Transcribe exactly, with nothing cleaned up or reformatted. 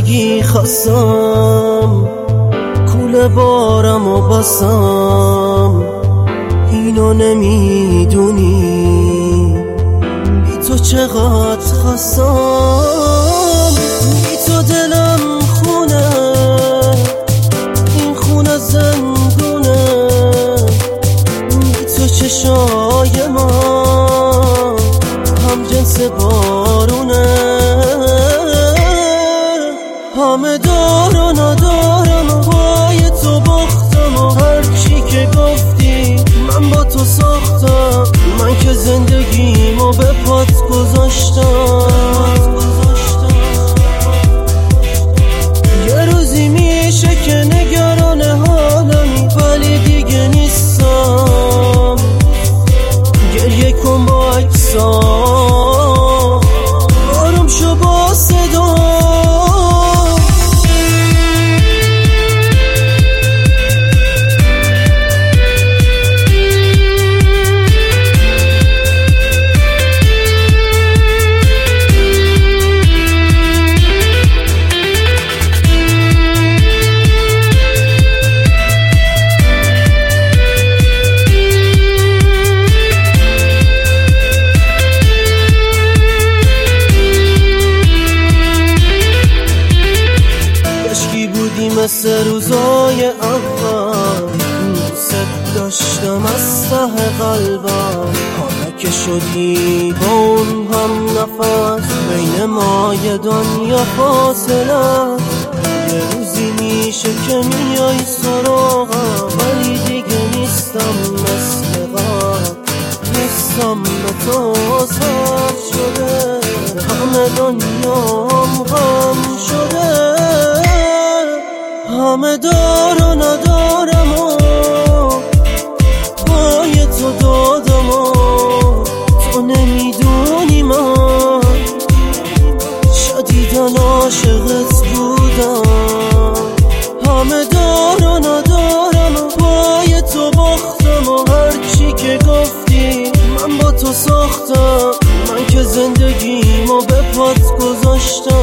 زندگی خواستم کوله بارم و باسم، اینو نمیدونی بی تو چقدر خواستم. بی تو دلم خونه، این خونه زندونه، بی تو چشای ما هم جنس بارونه. همه دار و ندارم و پای تو باختم و هر چی که گفتی من با تو ساختم. من که زندگیمو به پات گذاشتم. یه روزی میشه که نگران حالمی ولی دیگه نیستم. گریه کن با عکسام، آروم شو با صدا. مثل روزای اول دوست داشتم از ته قلبم. حالا که شدی با اون هم نفس، بین ما یه دنیا فاصله. یه روزی میشه که میای سراغم ولی دیگه نیستم مثل قبل. نیستم به تو سر شده، همه دنیام غم شده. همه دار و ندارم و پای تو دادم و تو نمیدونی من شدیدن عاشقت بودم. همه دار و ندارم و پای تو باختم و هر چی که گفتی من با تو ساختم. من که زندگیمو به پات گذاشتم.